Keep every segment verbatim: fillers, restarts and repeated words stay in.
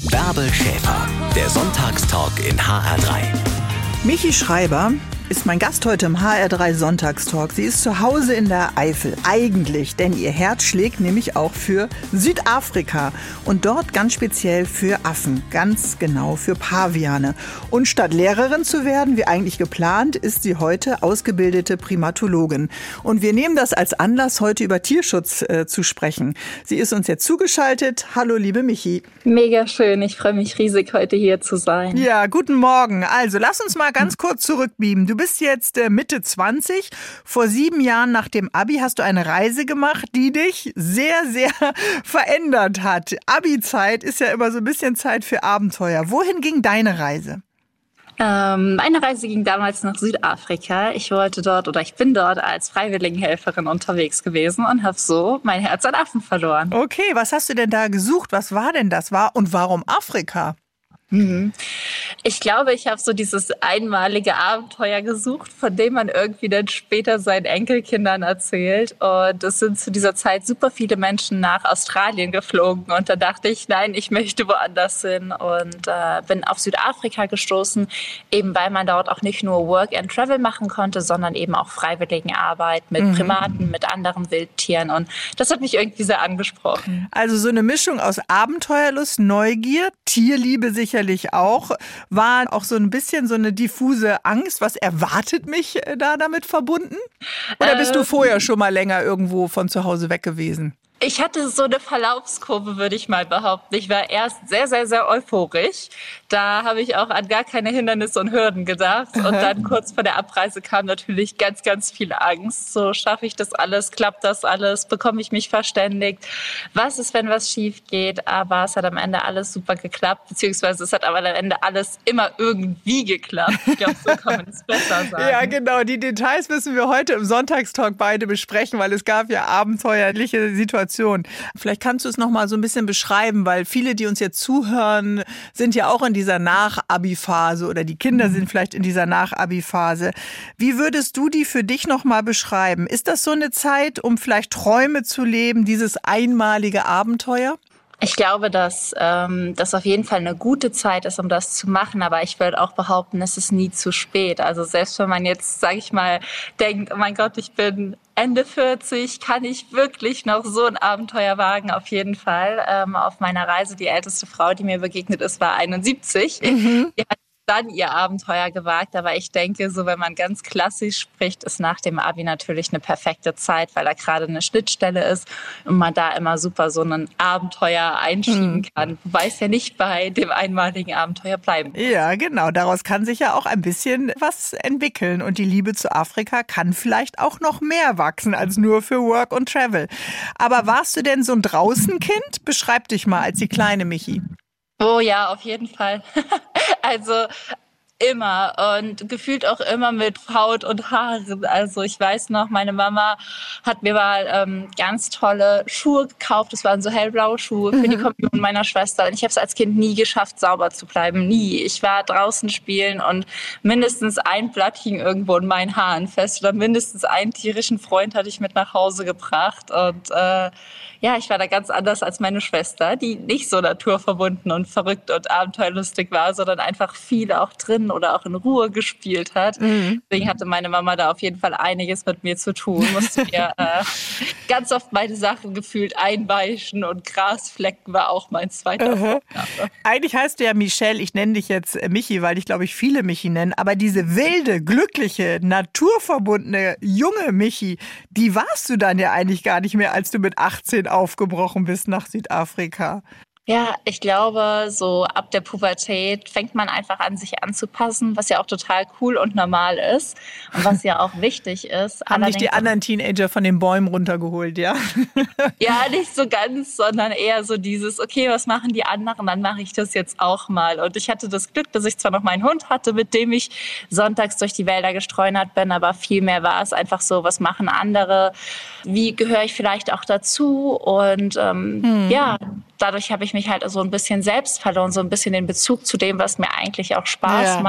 Bärbel Schäfer, der Sonntagstalk in H R drei. Michi Schreiber ist mein Gast heute im H R drei Sonntagstalk. Sie ist zu Hause in der Eifel. Eigentlich, denn ihr Herz schlägt nämlich auch für Südafrika. Und dort ganz speziell für Affen. Ganz genau für Paviane. Und statt Lehrerin zu werden, wie eigentlich geplant, ist sie heute ausgebildete Primatologin. Und wir nehmen das als Anlass, heute über Tierschutz äh, zu sprechen. Sie ist uns jetzt zugeschaltet. Hallo, liebe Michi. Mega schön. Ich freue mich riesig, heute hier zu sein. Ja, guten Morgen. Also, lass uns mal ganz kurz zurückbeamen. Du bist jetzt äh, Mitte zwanzig. Vor sieben Jahren nach dem Abi hast du eine Reise gemacht, die dich sehr, sehr verändert hat. Abi-Zeit ist ja immer so ein bisschen Zeit für Abenteuer. Wohin ging deine Reise? Ähm, meine Reise ging damals nach Südafrika. Ich wollte dort oder ich bin dort als Freiwilligenhelferin unterwegs gewesen und habe so mein Herz an Affen verloren. Okay, was hast du denn da gesucht? Was war denn das? War und warum Afrika? Ich glaube, ich habe so dieses einmalige Abenteuer gesucht, von dem man irgendwie dann später seinen Enkelkindern erzählt. Und es sind zu dieser Zeit super viele Menschen nach Australien geflogen. Und da dachte ich, nein, ich möchte woanders hin. Und äh, bin auf Südafrika gestoßen, eben weil man dort auch nicht nur Work and Travel machen konnte, sondern eben auch Freiwilligenarbeit mit mhm. Primaten, mit anderen Wildtieren. Und das hat mich irgendwie sehr angesprochen. Also so eine Mischung aus Abenteuerlust, Neugier, Tierliebe sicherlich auch, war auch so ein bisschen so eine diffuse Angst. Was erwartet mich da damit verbunden? Oder bist ähm, du vorher schon mal länger irgendwo von zu Hause weg gewesen? Ich hatte so eine Verlaufskurve, würde ich mal behaupten. Ich war erst sehr, sehr, sehr euphorisch. Da habe ich auch an gar keine Hindernisse und Hürden gedacht. Und dann kurz vor der Abreise kam natürlich ganz, ganz viel Angst. So, schaffe ich das alles? Klappt das alles? Bekomme ich mich verständigt? Was ist, wenn was schief geht? Aber es hat am Ende alles super geklappt. Beziehungsweise es hat aber am Ende alles immer irgendwie geklappt. Ich glaube, so kann man es besser sagen. Ja, genau. Die Details müssen wir heute im Sonntagstalk beide besprechen, weil es gab ja abenteuerliche Situationen. Vielleicht kannst du es noch mal so ein bisschen beschreiben, weil viele, die uns jetzt zuhören, sind ja auch in dieser Nach-Abi-Phase oder die Kinder sind vielleicht in dieser Nach-Abi-Phase. Wie würdest du die für dich noch mal beschreiben? Ist das so eine Zeit, um vielleicht Träume zu leben, dieses einmalige Abenteuer? Ich glaube, dass ähm, das auf jeden Fall eine gute Zeit ist, um das zu machen. Aber ich würde auch behaupten, es ist nie zu spät. Also selbst wenn man jetzt, sage ich mal, denkt, oh mein Gott, ich bin Ende vierzig, kann ich wirklich noch so ein Abenteuer wagen? Auf jeden Fall. Ähm, auf meiner Reise, die älteste Frau, die mir begegnet ist, war einundsiebzig. Mhm. Die hat dann ihr Abenteuer gewagt. Aber ich denke, so wenn man ganz klassisch spricht, ist nach dem Abi natürlich eine perfekte Zeit, weil da gerade eine Schnittstelle ist und man da immer super so ein Abenteuer einschieben mhm. kann. Wobei es ja nicht bei dem einmaligen Abenteuer bleiben muss. Ja, genau. Daraus kann sich ja auch ein bisschen was entwickeln. Und die Liebe zu Afrika kann vielleicht auch noch mehr wachsen als nur für Work und Travel. Aber warst du denn so ein Draußenkind? Beschreib dich mal als die kleine Michi. Oh ja, auf jeden Fall. Also immer und gefühlt auch immer mit Haut und Haaren. Also ich weiß noch, meine Mama hat mir mal ähm, ganz tolle Schuhe gekauft. Das waren so hellblaue Schuhe für die Kommunion meiner Schwester. Und ich habe es als Kind nie geschafft, sauber zu bleiben. Nie. Ich war draußen spielen und mindestens ein Blatt hing irgendwo in meinen Haaren fest. Oder mindestens einen tierischen Freund hatte ich mit nach Hause gebracht. Und äh, ja, ich war da ganz anders als meine Schwester, die nicht so naturverbunden und verrückt und abenteuerlustig war, sondern einfach viel auch drin oder auch in Ruhe gespielt hat. Mhm. Deswegen hatte meine Mama da auf jeden Fall einiges mit mir zu tun. Musste mir äh, ganz oft meine Sachen gefühlt einbeißen und Grasflecken war auch mein zweiter uh-huh. Vorname. Eigentlich heißt du ja Michelle, ich nenne dich jetzt Michi, weil dich, glaube ich, viele Michi nennen. Aber diese wilde, glückliche, naturverbundene, junge Michi, die warst du dann ja eigentlich gar nicht mehr, als du mit achtzehn aufgebrochen bist nach Südafrika. Ja, ich glaube, so ab der Pubertät fängt man einfach an, sich anzupassen, was ja auch total cool und normal ist und was ja auch wichtig ist. Haben dich die anderen Teenager von den Bäumen runtergeholt, ja? Ja, nicht so ganz, sondern eher so dieses, okay, was machen die anderen, dann mache ich das jetzt auch mal. Und ich hatte das Glück, dass ich zwar noch meinen Hund hatte, mit dem ich sonntags durch die Wälder gestreunert bin, aber viel mehr war es einfach so, was machen andere, wie gehöre ich vielleicht auch dazu und ähm, hm. ja, dadurch habe ich mich halt so ein bisschen selbst verloren, so ein bisschen den Bezug zu dem, was mir eigentlich auch Spaß ja. macht.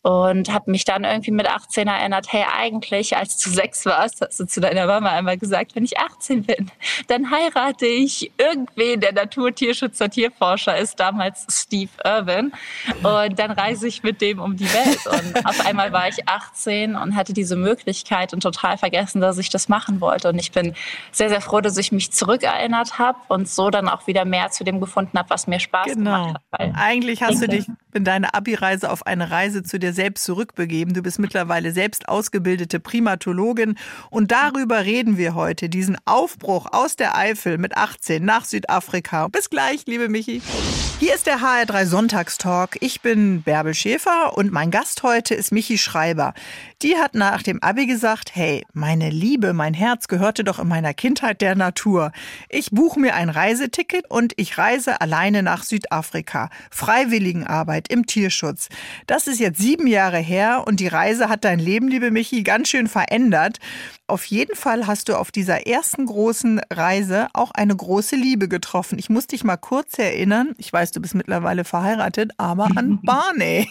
Und habe mich dann irgendwie mit achtzehn erinnert, hey, eigentlich, als du sechs warst, hast du zu deiner Mama einmal gesagt, wenn ich achtzehn bin, dann heirate ich irgendwen, der Naturtierschützer, Tierforscher ist, damals Steve Irwin. Und dann reise ich mit dem um die Welt. Und auf einmal war ich achtzehn und hatte diese Möglichkeit und total vergessen, dass ich das machen wollte. Und ich bin sehr, sehr froh, dass ich mich zurückerinnert habe und so dann auch wieder mehr zu dem gefunden habe, was mir Spaß genau. gemacht hat. Weil Eigentlich hast du dich in deine Abi-Reise auf eine Reise zu dir selbst zurückbegeben. Du bist mittlerweile selbst ausgebildete Primatologin und darüber reden wir heute, diesen Aufbruch aus der Eifel mit achtzehn nach Südafrika. Bis gleich, liebe Michi. Hier ist der H R drei Sonntagstalk. Ich bin Bärbel Schäfer und mein Gast heute ist Michi Schreiber. Die hat nach dem Abi gesagt, hey, meine Liebe, mein Herz gehörte doch in meiner Kindheit der Natur. Ich buche mir ein Reiseticket und ich reise alleine nach Südafrika. Freiwilligenarbeit im Tierschutz. Das ist jetzt sieben Jahre her und die Reise hat dein Leben, liebe Michi, ganz schön verändert. Auf jeden Fall hast du auf dieser ersten großen Reise auch eine große Liebe getroffen. Ich muss dich mal kurz erinnern, ich weiß, du bist mittlerweile verheiratet, aber an Barney.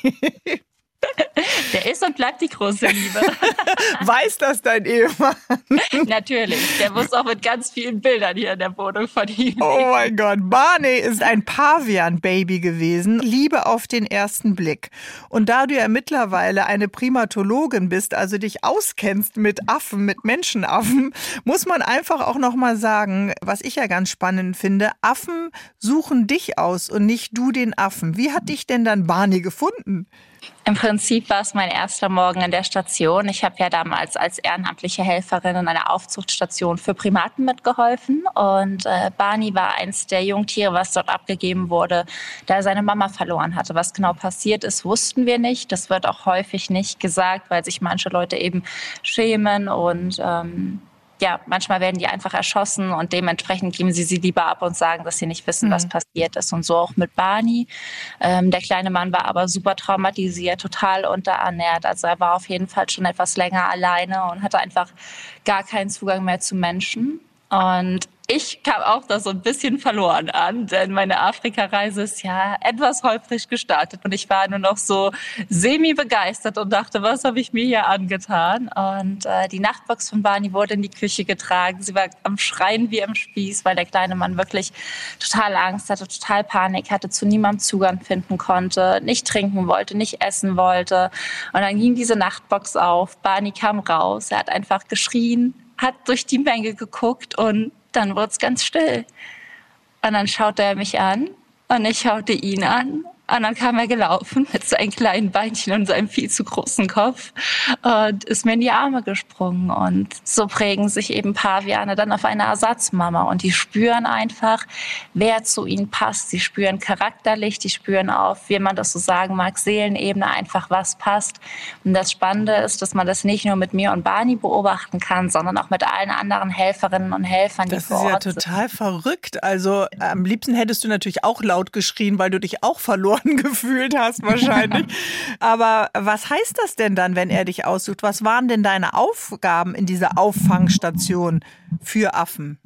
Der ist und bleibt die große Liebe. Weiß das dein Ehemann? Natürlich. Der muss auch mit ganz vielen Bildern hier in der Wohnung von ihm. Oh mein Gott. Barney ist ein Pavian-Baby gewesen. Liebe auf den ersten Blick. Und da du ja mittlerweile eine Primatologin bist, also dich auskennst mit Affen, mit Menschenaffen, muss man einfach auch noch mal sagen, was ich ja ganz spannend finde, Affen suchen dich aus und nicht du den Affen. Wie hat dich denn dann Barney gefunden? Im Prinzip war es mein erster Morgen in der Station. Ich habe ja damals als ehrenamtliche Helferin in einer Aufzuchtstation für Primaten mitgeholfen. Und äh, Barney war eins der Jungtiere, was dort abgegeben wurde, da er seine Mama verloren hatte. Was genau passiert ist, wussten wir nicht. Das wird auch häufig nicht gesagt, weil sich manche Leute eben schämen und ähm, ja, manchmal werden die einfach erschossen und dementsprechend geben sie sie lieber ab und sagen, dass sie nicht wissen, mhm. was passiert ist. Und so auch mit Barney. Ähm, der kleine Mann war aber super traumatisiert, total unterernährt. Also er war auf jeden Fall schon etwas länger alleine und hatte einfach gar keinen Zugang mehr zu Menschen. Und ich kam auch da so ein bisschen verloren an, denn meine Afrika-Reise ist ja etwas holprig gestartet und ich war nur noch so semi-begeistert und dachte, was habe ich mir hier angetan? Und äh, die Nachtbox von Barney wurde in die Küche getragen. Sie war am Schreien wie am Spieß, weil der kleine Mann wirklich total Angst hatte, total Panik hatte, zu niemandem Zugang finden konnte, nicht trinken wollte, nicht essen wollte. Und dann ging diese Nachtbox auf, Barney kam raus, er hat einfach geschrien, hat durch die Menge geguckt und dann wurde es ganz still. Und dann schaute er mich an und ich schaute ihn an. Und dann kam er gelaufen mit seinen kleinen Beinchen und seinem viel zu großen Kopf und ist mir in die Arme gesprungen. Und so prägen sich eben Paviane dann auf eine Ersatzmama. Und die spüren einfach, wer zu ihnen passt. Sie spüren charakterlich, die spüren auf, wie man das so sagen mag, Seelenebene einfach, was passt. Und das Spannende ist, dass man das nicht nur mit mir und Barney beobachten kann, sondern auch mit allen anderen Helferinnen und Helfern, die vor Ort sind. Das ist ja total verrückt. Also am liebsten hättest du natürlich auch laut geschrien, weil du dich auch verloren gefühlt hast wahrscheinlich. Aber was heißt das denn dann, wenn er dich aussucht? Was waren denn deine Aufgaben in dieser Auffangstation für Affen?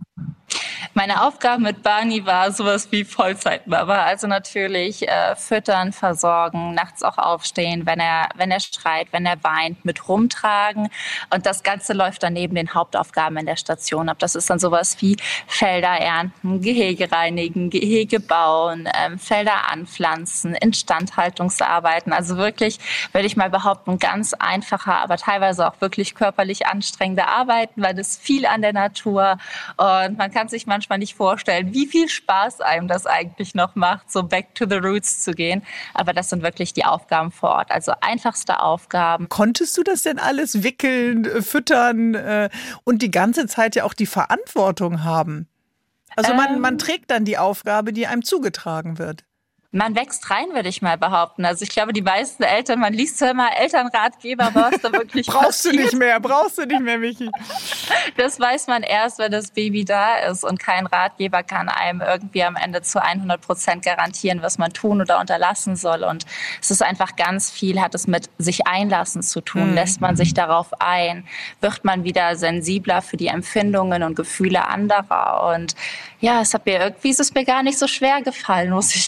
Meine Aufgabe mit Barney war sowas wie Vollzeitmama. Also natürlich äh, füttern, versorgen, nachts auch aufstehen, wenn er, wenn er schreit, wenn er weint, mit rumtragen. Und das Ganze läuft dann neben den Hauptaufgaben in der Station ab. Das ist dann sowas wie Felder ernten, Gehege reinigen, Gehege bauen, ähm, Felder anpflanzen, Instandhaltungsarbeiten. Also wirklich, würde ich mal behaupten, ganz einfache, aber teilweise auch wirklich körperlich anstrengende Arbeiten, weil das viel an der Natur und man kann sich manchmal nicht vorstellen, wie viel Spaß einem das eigentlich noch macht, so back to the roots zu gehen. Aber das sind wirklich die Aufgaben vor Ort, also einfachste Aufgaben. Konntest du das denn alles wickeln, füttern äh, und die ganze Zeit ja auch die Verantwortung haben? Also man, ähm, man trägt dann die Aufgabe, die einem zugetragen wird. Man wächst rein, würde ich mal behaupten. Also ich glaube, die meisten Eltern, man liest zwar immer Elternratgeber, aber was da wirklich brauchst passiert, du nicht mehr, brauchst du nicht mehr, Michi. Das weiß man erst, wenn das Baby da ist und kein Ratgeber kann einem irgendwie am Ende zu hundert Prozent garantieren, was man tun oder unterlassen soll. Und es ist einfach ganz viel, hat es mit sich einlassen zu tun. Mhm. Lässt man sich darauf ein? Wird man wieder sensibler für die Empfindungen und Gefühle anderer? Und ja, es hat mir irgendwie, ist es mir gar nicht so schwer gefallen, muss ich gestehen.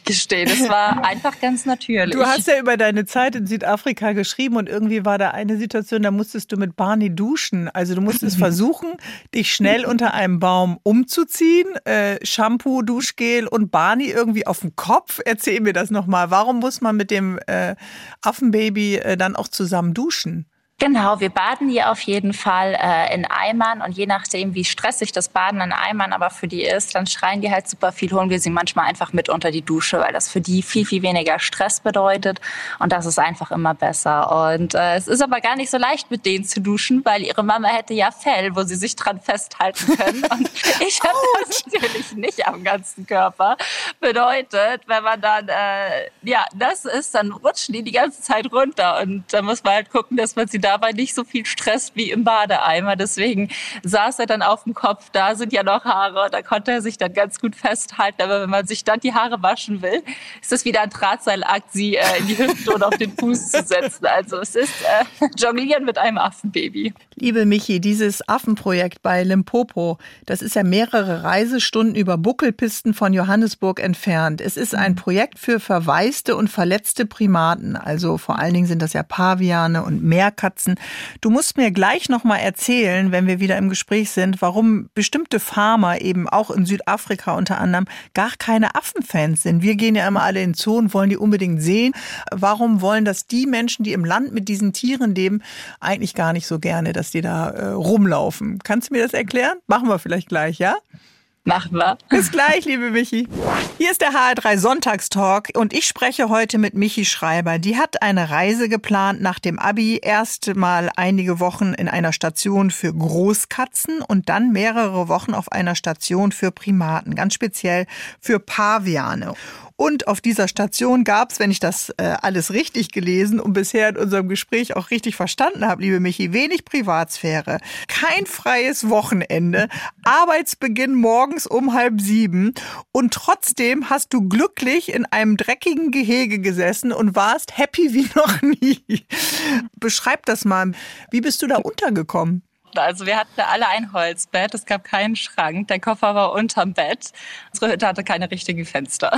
das war einfach ganz natürlich. Du hast ja über deine Zeit in Südafrika geschrieben und irgendwie war da eine Situation, da musstest du mit Barney duschen. Also du musstest versuchen, dich schnell unter einem Baum umzuziehen, äh, Shampoo, Duschgel und Barney irgendwie auf dem Kopf. Erzähl mir das nochmal. Warum muss man mit dem äh, Affenbaby äh, dann auch zusammen duschen? Genau, wir baden hier auf jeden Fall äh, in Eimern und je nachdem, wie stressig das Baden in Eimern aber für die ist, dann schreien die halt super viel, holen wir sie manchmal einfach mit unter die Dusche, weil das für die viel, viel weniger Stress bedeutet und das ist einfach immer besser. Und äh, es ist aber gar nicht so leicht, mit denen zu duschen, weil ihre Mama hätte ja Fell, wo sie sich dran festhalten können und ich habe das natürlich nicht am ganzen Körper. Bedeutet, wenn man dann, äh, ja, das ist, dann rutschen die die ganze Zeit runter und da muss man halt gucken, dass man sie da dabei nicht so viel Stress wie im Badeeimer. Deswegen saß er dann auf dem Kopf, da sind ja noch Haare, da konnte er sich dann ganz gut festhalten. Aber wenn man sich dann die Haare waschen will, ist das wieder ein Drahtseilakt, sie äh, in die Hüfte und auf den Fuß zu setzen. Also es ist äh, Jonglieren mit einem Affenbaby. Liebe Michi, dieses Affenprojekt bei Limpopo, das ist ja mehrere Reisestunden über Buckelpisten von Johannesburg entfernt. Es ist ein Projekt für verwaiste und verletzte Primaten. Also vor allen Dingen sind das ja Paviane und Meerkatzen. Du musst mir gleich noch mal erzählen, wenn wir wieder im Gespräch sind, warum bestimmte Farmer eben auch in Südafrika unter anderem gar keine Affenfans sind. Wir gehen ja immer alle in den Zoo und wollen die unbedingt sehen. Warum wollen das die Menschen, die im Land mit diesen Tieren leben, eigentlich gar nicht so gerne, dass die da äh, rumlaufen? Kannst du mir das erklären? Machen wir vielleicht gleich, ja? Machen wir. Bis gleich, liebe Michi. Hier ist der H R drei Sonntagstalk und ich spreche heute mit Michi Schreiber. Die hat eine Reise geplant nach dem Abi. Erst mal einige Wochen in einer Station für Großkatzen und dann mehrere Wochen auf einer Station für Primaten, ganz speziell für Paviane. Und auf dieser Station gab es, wenn ich das äh, alles richtig gelesen und bisher in unserem Gespräch auch richtig verstanden habe, liebe Michi, wenig Privatsphäre, kein freies Wochenende, Arbeitsbeginn morgens um halb sieben und trotzdem hast du glücklich in einem dreckigen Gehege gesessen und warst happy wie noch nie. Beschreib das mal. Wie bist du da untergekommen? Also wir hatten alle ein Holzbett, es gab keinen Schrank, der Koffer war unterm Bett. Unsere Hütte hatte keine richtigen Fenster.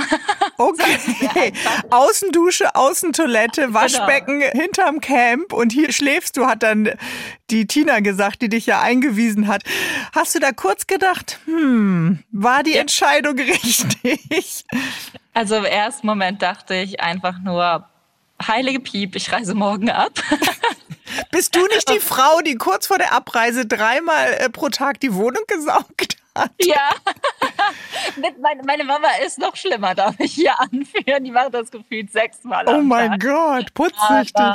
Okay, Außendusche, Außentoilette, Waschbecken genau. Hinterm Camp und hier schläfst du, hat dann die Tina gesagt, die dich ja eingewiesen hat. Hast du da kurz gedacht, hm, war die ja. Entscheidung richtig? Also im ersten Moment dachte ich einfach nur, heilige Piep, ich reise morgen ab. Bist du nicht die Frau, die kurz vor der Abreise dreimal pro Tag die Wohnung gesaugt hat? Ja, meine, meine Mama ist noch schlimmer, darf ich hier anführen. Die macht das gefühlt sechsmal am Oh mein Tag. Gott, putzsüchtig.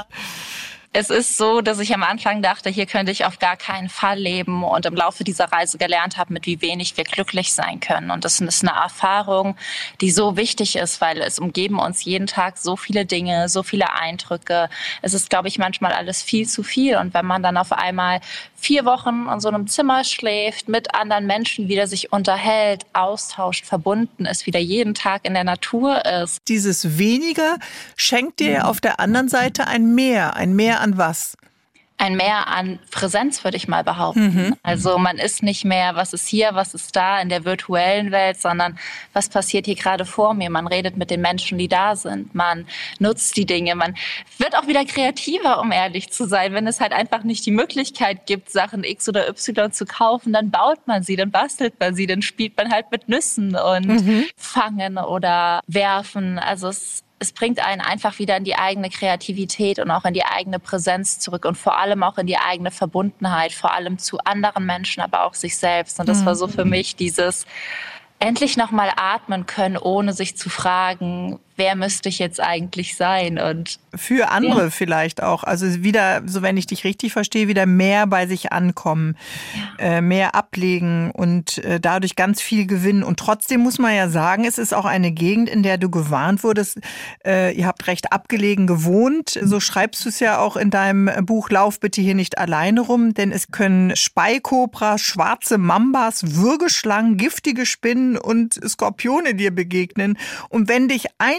Es ist so, dass ich am Anfang dachte, hier könnte ich auf gar keinen Fall leben und im Laufe dieser Reise gelernt habe, mit wie wenig wir glücklich sein können. Und das ist eine Erfahrung, die so wichtig ist, weil es umgeben uns jeden Tag so viele Dinge, so viele Eindrücke. Es ist, glaube ich, manchmal alles viel zu viel. Und wenn man dann auf einmal vier Wochen in so einem Zimmer schläft, mit anderen Menschen wieder sich unterhält, austauscht, verbunden ist, wieder jeden Tag in der Natur ist. Dieses Weniger schenkt dir mhm. auf der anderen Seite ein Mehr, ein Mehr an was? Ein Mehr an Präsenz, würde ich mal behaupten. Mhm. Also man ist nicht mehr, was ist hier, was ist da in der virtuellen Welt, sondern was passiert hier gerade vor mir. Man redet mit den Menschen, die da sind. Man nutzt die Dinge. Man wird auch wieder kreativer, um ehrlich zu sein. Wenn es halt einfach nicht die Möglichkeit gibt, Sachen X oder Y zu kaufen, dann baut man sie, dann bastelt man sie, dann spielt man halt mit Nüssen und mhm. fangen oder werfen. Also es Es bringt einen einfach wieder in die eigene Kreativität und auch in die eigene Präsenz zurück und vor allem auch in die eigene Verbundenheit, vor allem zu anderen Menschen, aber auch sich selbst. Und das war so für mich dieses endlich nochmal atmen können, ohne sich zu fragen, wer müsste ich jetzt eigentlich sein? Und für andere ja. vielleicht auch. Also wieder, so wenn ich dich richtig verstehe, wieder mehr bei sich ankommen, ja. äh, mehr ablegen und äh, dadurch ganz viel gewinnen. Und trotzdem muss man ja sagen, es ist auch eine Gegend, in der du gewarnt wurdest. Äh, ihr habt recht abgelegen gewohnt. So schreibst du es ja auch in deinem Buch Lauf bitte hier nicht alleine rum, denn es können Speikobras, schwarze Mambas, Würgeschlangen, giftige Spinnen und Skorpione dir begegnen. Und wenn dich eine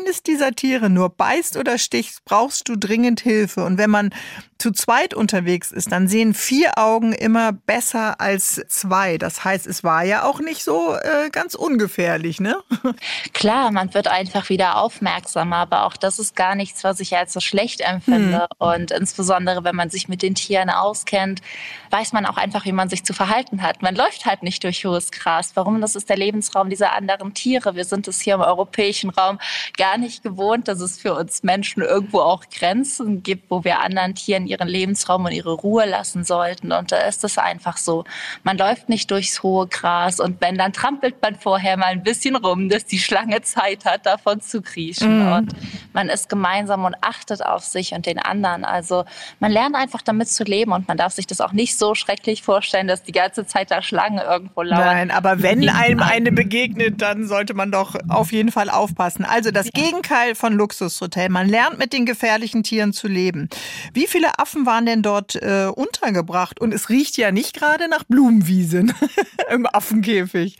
eines dieser Tiere nur beißt oder sticht, brauchst du dringend Hilfe. Und wenn man zu zweit unterwegs ist, dann sehen vier Augen immer besser als zwei. Das heißt, es war ja auch nicht so äh, ganz ungefährlich, ne? Klar, man wird einfach wieder aufmerksamer, aber auch das ist gar nichts, was ich als so schlecht empfinde. Hm. Und insbesondere, wenn man sich mit den Tieren auskennt, weiß man auch einfach, wie man sich zu verhalten hat. Man läuft halt nicht durch hohes Gras. Warum? Das ist der Lebensraum dieser anderen Tiere. Wir sind es hier im europäischen Raum gar nicht gewohnt, dass es für uns Menschen irgendwo auch Grenzen gibt, wo wir anderen Tieren ihren Lebensraum und ihre Ruhe lassen sollten. Und da ist es einfach so. Man läuft nicht durchs hohe Gras und wenn, dann trampelt man vorher mal ein bisschen rum, dass die Schlange Zeit hat, davon zu kriechen. Mhm. Und man ist gemeinsam und achtet auf sich und den anderen. Also man lernt einfach damit zu leben und man darf sich das auch nicht so schrecklich vorstellen, dass die ganze Zeit da Schlangen irgendwo lauern. Nein, aber wenn einem eine begegnet, dann sollte man doch auf jeden Fall aufpassen. Also das Gegenteil von Luxushotel. Man lernt mit den gefährlichen Tieren zu leben. Wie viele Affen waren denn dort äh, untergebracht? Und es riecht ja nicht gerade nach Blumenwiesen im Affenkäfig.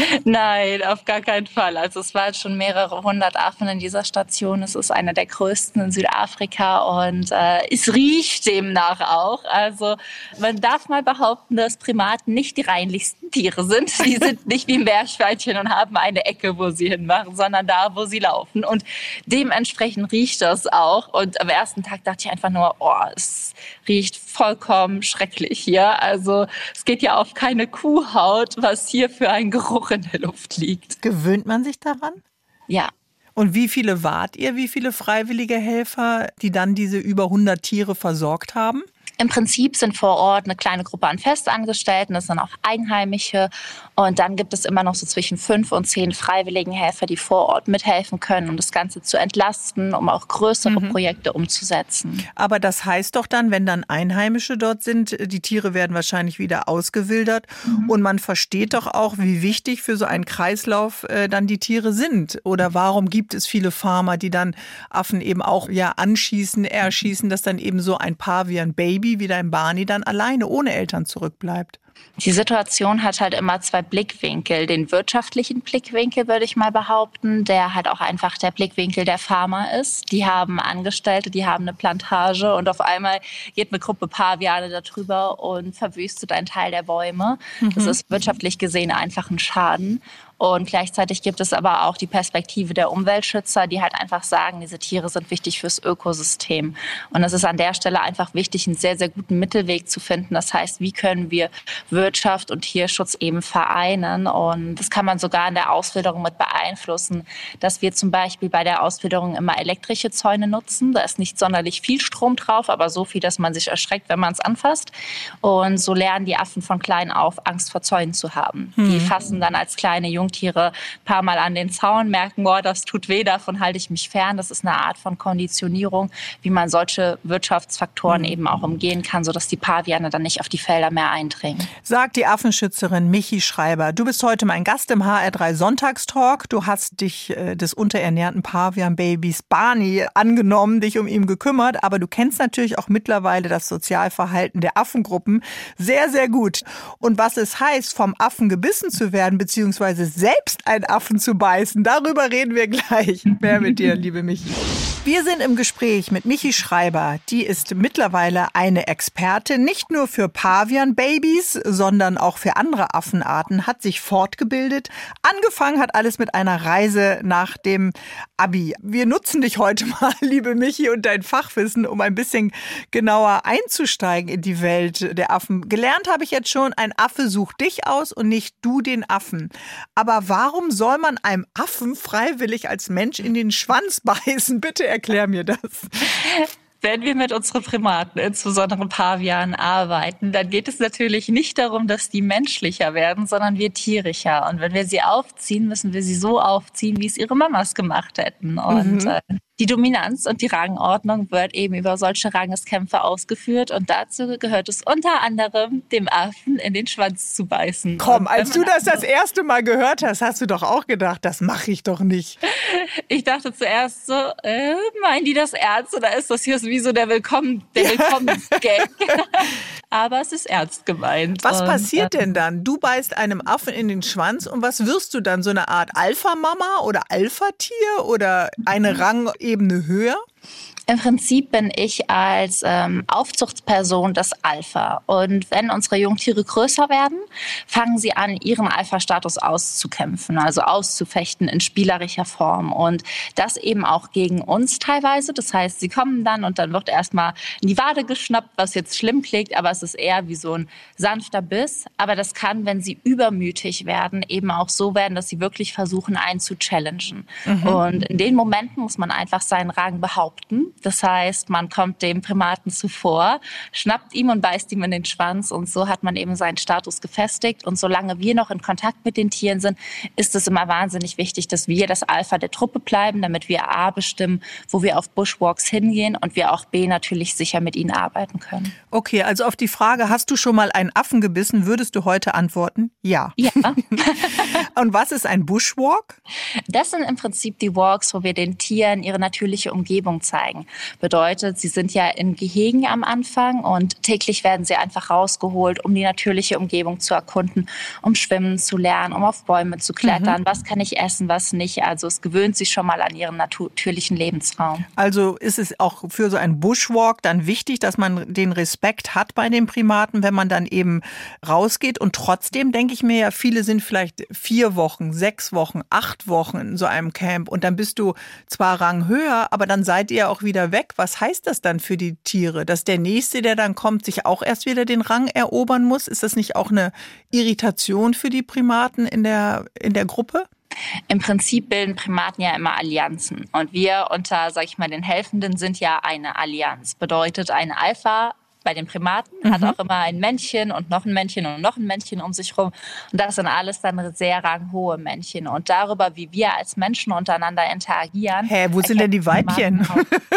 Nein, auf gar keinen Fall. Also es waren schon mehrere hundert Affen in dieser Station. Es ist eine der größten in Südafrika und äh, es riecht demnach auch. Also man darf mal behaupten, dass Primaten nicht die reinlichsten Tiere sind. Die sind nicht wie Meerschweinchen und haben eine Ecke, wo sie hinmachen, sondern da, wo sie laufen. Und dementsprechend riecht das auch. Und am ersten Tag dachte ich einfach nur, oh, es riecht vollkommen schrecklich hier. Also es geht ja auf keine Kuhhaut, was hier für ein Geruch in der Luft liegt. Gewöhnt man sich daran? Ja. Und wie viele wart ihr? Wie viele freiwillige Helfer, die dann diese über hundert Tiere versorgt haben? Im Prinzip sind vor Ort eine kleine Gruppe an Festangestellten, das sind auch Einheimische. Und dann gibt es immer noch so zwischen fünf und zehn freiwilligen Helfer, die vor Ort mithelfen können, um das Ganze zu entlasten, um auch größere mhm. Projekte umzusetzen. Aber das heißt doch dann, wenn dann Einheimische dort sind, die Tiere werden wahrscheinlich wieder ausgewildert. Mhm. Und man versteht doch auch, wie wichtig für so einen Kreislauf äh, dann die Tiere sind. Oder warum gibt es viele Farmer, die dann Affen eben auch ja anschießen, erschießen, dass dann eben so ein Paar wie ein Baby wie dein Barney dann alleine ohne Eltern zurückbleibt? Die Situation hat halt immer zwei Blickwinkel. Den wirtschaftlichen Blickwinkel, würde ich mal behaupten, der halt auch einfach der Blickwinkel der Farmer ist. Die haben Angestellte, die haben eine Plantage und auf einmal geht eine Gruppe Paviane da drüber und verwüstet einen Teil der Bäume. Mhm. Das ist wirtschaftlich gesehen einfach ein Schaden. Und gleichzeitig gibt es aber auch die Perspektive der Umweltschützer, die halt einfach sagen, diese Tiere sind wichtig fürs Ökosystem. Und es ist an der Stelle einfach wichtig, einen sehr, sehr guten Mittelweg zu finden. Das heißt, wie können wir Wirtschaft und Tierschutz eben vereinen? Und das kann man sogar in der Auswilderung mit beeinflussen, dass wir zum Beispiel bei der Auswilderung immer elektrische Zäune nutzen. Da ist nicht sonderlich viel Strom drauf, aber so viel, dass man sich erschreckt, wenn man es anfasst. Und so lernen die Affen von klein auf, Angst vor Zäunen zu haben. Hm. Die fassen dann als kleine Junge Tiere ein paar Mal an den Zaun, merken, boah, das tut weh, davon halte ich mich fern. Das ist eine Art von Konditionierung, wie man solche Wirtschaftsfaktoren mhm. eben auch umgehen kann, sodass die Paviane dann nicht auf die Felder mehr eindringen. Sagt die Affenschützerin Michi Schreiber. Du bist heute mein Gast im H R drei Sonntagstalk. Du hast dich äh, des unterernährten Pavian-Babys Barney angenommen, dich um ihn gekümmert, aber du kennst natürlich auch mittlerweile das Sozialverhalten der Affengruppen sehr, sehr gut. Und was es heißt, vom Affen gebissen zu werden, beziehungsweise selbst einen Affen zu beißen. Darüber reden wir gleich mehr mit dir, liebe Michi. Wir sind im Gespräch mit Michi Schreiber. Die ist mittlerweile eine Expertin, nicht nur für Pavian-Babys, sondern auch für andere Affenarten, hat sich fortgebildet. Angefangen hat alles mit einer Reise nach dem Abi. Wir nutzen dich heute mal, liebe Michi, und dein Fachwissen, um ein bisschen genauer einzusteigen in die Welt der Affen. Gelernt habe ich jetzt schon, ein Affe sucht dich aus und nicht du den Affen. Aber warum soll man einem Affen freiwillig als Mensch in den Schwanz beißen? Bitte erklär mir das. Wenn wir mit unseren Primaten, insbesondere Pavianen, arbeiten, dann geht es natürlich nicht darum, dass die menschlicher werden, sondern wir tierischer. Und wenn wir sie aufziehen, müssen wir sie so aufziehen, wie es ihre Mamas gemacht hätten. Und mhm. äh, die Dominanz und die Rangordnung wird eben über solche Rangeskämpfe ausgeführt. Und dazu gehört es unter anderem, dem Affen in den Schwanz zu beißen. Komm, als du das das erste Mal gehört hast, hast du doch auch gedacht, das mache ich doch nicht. Ich dachte zuerst so, äh, meinen die das ernst oder ist das hier wie so der Willkommen, der Willkommensgag? aber es ist ernst gemeint. Was und, passiert äh, denn dann? Du beißt einem Affen in den Schwanz und was wirst du dann? So eine Art Alpha-Mama oder Alpha-Tier oder eine Rangebene höher? Im Prinzip bin ich als ähm, Aufzuchtsperson das Alpha. Und wenn unsere Jungtiere größer werden, fangen sie an, ihren Alpha-Status auszukämpfen, also auszufechten in spielerischer Form. Und das eben auch gegen uns teilweise. Das heißt, sie kommen dann und dann wird erstmal in die Wade geschnappt, was jetzt schlimm klingt, aber es ist eher wie so ein sanfter Biss. Aber das kann, wenn sie übermütig werden, eben auch so werden, dass sie wirklich versuchen, einen zu challengen. Mhm. Und in den Momenten muss man einfach seinen Rang behaupten. Das heißt, man kommt dem Primaten zuvor, schnappt ihm und beißt ihm in den Schwanz und so hat man eben seinen Status gefestigt. Und solange wir noch in Kontakt mit den Tieren sind, ist es immer wahnsinnig wichtig, dass wir das Alpha der Truppe bleiben, damit wir A bestimmen, wo wir auf Bushwalks hingehen und wir auch B natürlich sicher mit ihnen arbeiten können. Okay, also auf die Frage, hast du schon mal einen Affen gebissen, würdest du heute antworten? Ja. Ja. Und was ist ein Bushwalk? Das sind im Prinzip die Walks, wo wir den Tieren ihre natürliche Umgebung zeigen. Bedeutet, sie sind ja in Gehegen am Anfang und täglich werden sie einfach rausgeholt, um die natürliche Umgebung zu erkunden, um schwimmen zu lernen, um auf Bäume zu klettern. Mhm. Was kann ich essen, was nicht? Also es gewöhnt sich schon mal an ihren natürlichen Lebensraum. Also ist es auch für so einen Bushwalk dann wichtig, dass man den Respekt hat bei den Primaten, wenn man dann eben rausgeht. Und trotzdem denke ich mir ja, viele sind vielleicht vier Wochen, sechs Wochen, acht Wochen in so einem Camp und dann bist du zwar Rang höher, aber dann seid ihr auch wieder weg. Was heißt das dann für die Tiere? Dass der Nächste, der dann kommt, sich auch erst wieder den Rang erobern muss? Ist das nicht auch eine Irritation für die Primaten in der, in der Gruppe? Im Prinzip bilden Primaten ja immer Allianzen. Und wir unter, sag ich mal, den Helfenden sind ja eine Allianz. Bedeutet, eine Alpha bei den Primaten mhm. hat auch immer ein Männchen und noch ein Männchen und noch ein Männchen um sich rum. Und das sind alles dann sehr ranghohe Männchen. Und darüber, wie wir als Menschen untereinander interagieren. Hä, wo sind denn die Weibchen?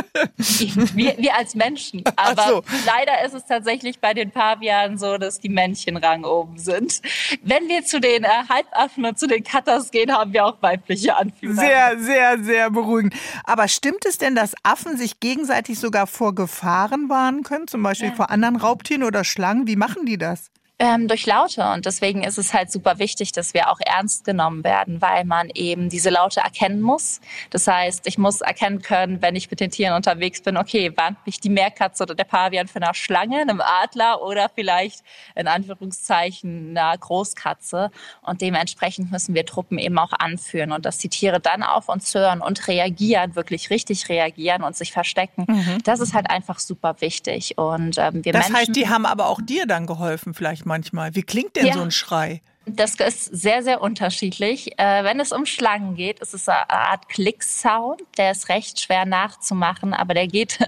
wir, wir als Menschen. Aber so. leider ist es tatsächlich bei den Pavianen so, dass die Männchen Rang oben sind. Wenn wir zu den äh, Halbaffen und zu den Katas gehen, haben wir auch weibliche Anführer. Sehr, sehr, sehr beruhigend. Aber stimmt es denn, dass Affen sich gegenseitig sogar vor Gefahren warnen können? Zum Beispiel ja. vor anderen Raubtieren oder Schlangen? Wie machen die das? Ähm, durch Laute. Und deswegen ist es halt super wichtig, dass wir auch ernst genommen werden, weil man eben diese Laute erkennen muss. Das heißt, ich muss erkennen können, wenn ich mit den Tieren unterwegs bin, okay, warnt mich die Meerkatze oder der Pavian für eine Schlange, einem Adler oder vielleicht in Anführungszeichen einer Großkatze. Und dementsprechend müssen wir Truppen eben auch anführen. Und dass die Tiere dann auf uns hören und reagieren, wirklich richtig reagieren und sich verstecken, mhm. das ist halt einfach super wichtig. Und ähm, wir Das Menschen, heißt, die haben aber auch dir dann geholfen vielleicht manchmal. Wie klingt denn ja. so ein Schrei? Das ist sehr, sehr unterschiedlich. Äh, wenn es um Schlangen geht, ist es eine Art Klick-Sound. Der ist recht schwer nachzumachen, aber der geht,